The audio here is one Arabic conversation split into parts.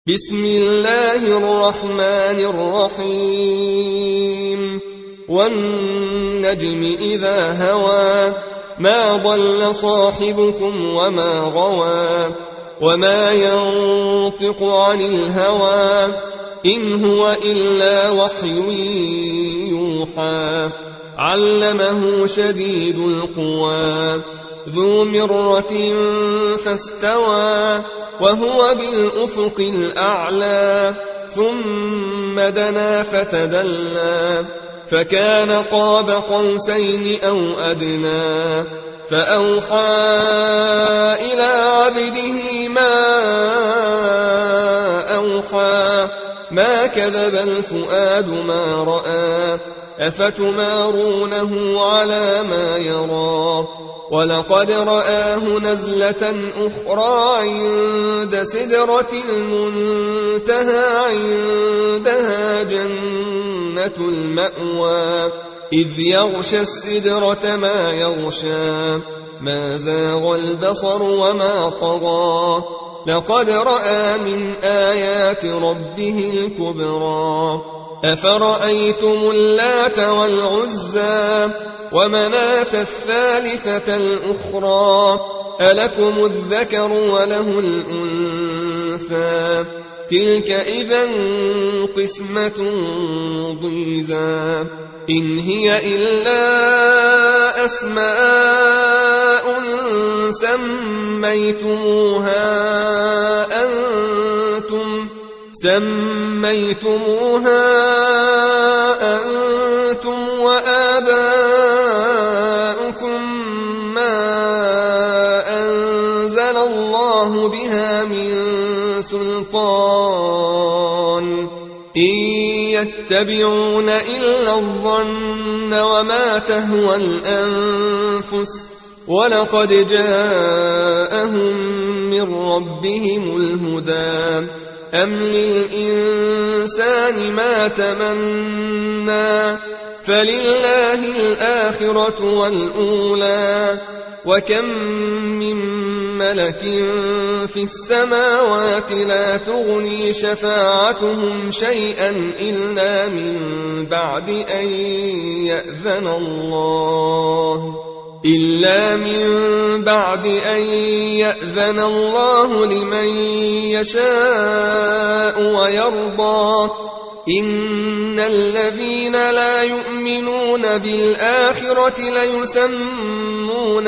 بسم الله الرحمن الرحيم والنجم إذا هوى ما ضل صاحبكم وما غوى وما ينطق عن الهوى إن هو إلا وحي يوحى علمه شديد القوى ذو مرة فاستوى وهو بالأفق الأعلى ثم دنا فتدلى فكان قاب قوسين أو أدنى فأوحى إلى عبده ما أوحى ما كذب الفؤاد ما رأى أفتمارونه على ما يرى ولقد رآه نزلة أخرى عند سدرة المنتهى عندها جنة المأوى إذ يغشى السدرة ما يغشى ما زاغ البصر وما طغى لقد رأى من آيات ربه الكبرى أفرأيتم اللات والعزى ومناة الثالثة الأخرى ألكم الذكر وله الأنثى تلك إذا قسمة ضيزى إن هي إلا أسماء سميتموها أنتم وآباؤكم ما أنزل الله بها من سلطان إن يتبعون إلا الظن وما تهوى الأنفس ولقد جاءهم من ربهم الهدى أم للإنسان ما تمنى فلله الآخرة والأولى وكم من ملك في السماوات لا تغني شفاعتهم شيئا إلا من بعد أن يأذن الله لمن يشاء ويرضى إن الذين لا يؤمنون بالآخرة ليسمون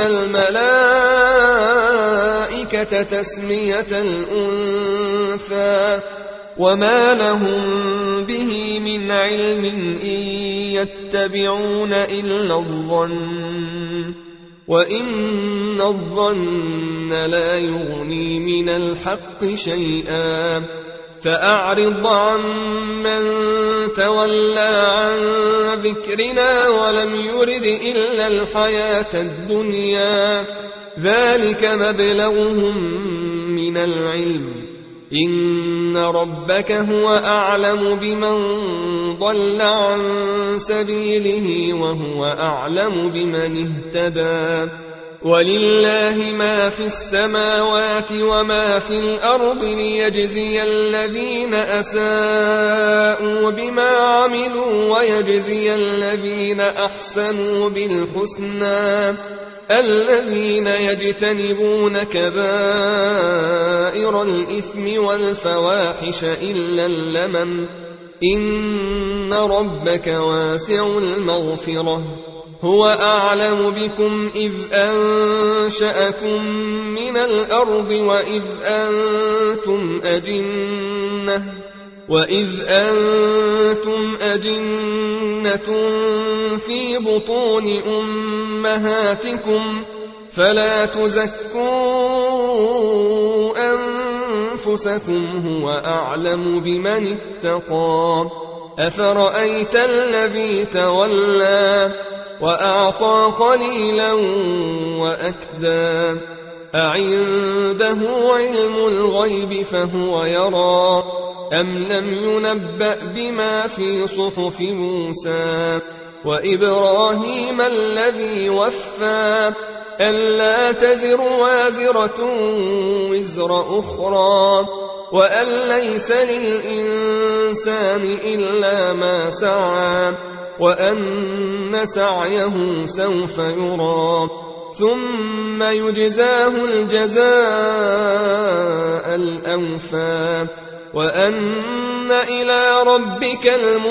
الملائكة تسمية الأنثى وما لهم به من علم إن يتبعون إلا الظن وإن الظن لا يغني من الحق شيئا فأعرض عن من تولى عن ذكرنا ولم يرد إلا الحياة الدنيا ذلك مبلغهم من العلم إن ربك هو أعلم بمن ضل عن سبيله وهو أعلم بمن اهتدى ولله ما في السماوات وما في الأرض ليجزي الذين أساءوا بما عملوا ويجزي الذين أحسنوا بالحسنى الذين يجتنبون كبائر الإثم والفواحش إلا اللمم إن ربك واسع المغفرة هو أعلم بكم إذ أنشأكم من الأرض وإذ أنتم أجنة في بطون أمهاتكم فلا تزكوا أنفسكم هو أعلم بمن اتقى أفرأيت الذي تولى وأعطى قليلا وأكدى أعنده علم الغيب فهو يرى أم لم ينبأ بما في صحف موسى وإبراهيم الذي وفى ألا تزر وازرة وزر أخرى وأن ليس للإنسان إلا ما سعى وأن سعيه سوف يرى ثم يجزاه الجزاء الأوفى وأن إلى ربك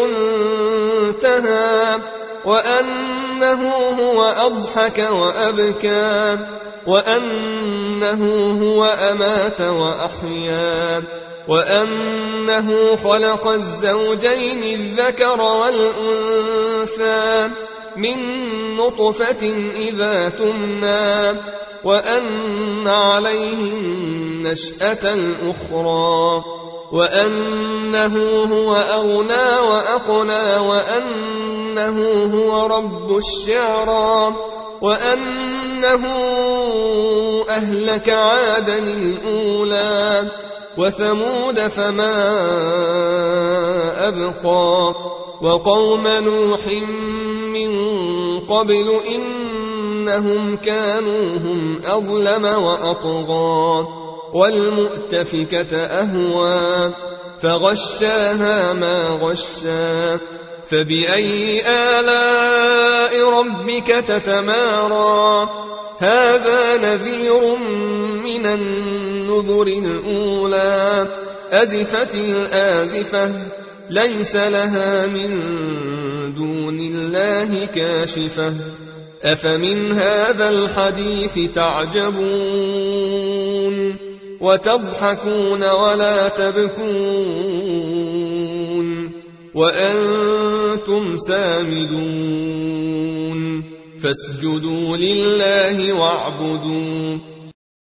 المنتهى وأنه هو أضحك وأبكى وأنه هو أمات وأحيا وأنه خلق الزوجين الذكر والأنثى من نطفة إذا تمنى وأن عليه النشأة الأخرى وأنه هو أغنى وأقنى وأنه هو رب الشعرى وأنه أهلك عادا الأولى وثمود فما أبقى وقوم نوح من قبل إنهم كانوا هم أظلم وأطغى والمؤتفكة أهوى فغشاها ما غشا فبأي آلاء ربك تتمارى هذا نذير من النذر الأولى أزفت الآزفة ليس لها من دون الله كاشفة أفمن هذا الحديث تعجبون وتضحكون ولا تبكون وأنتم سامدون فاسجدوا لله واعبدوا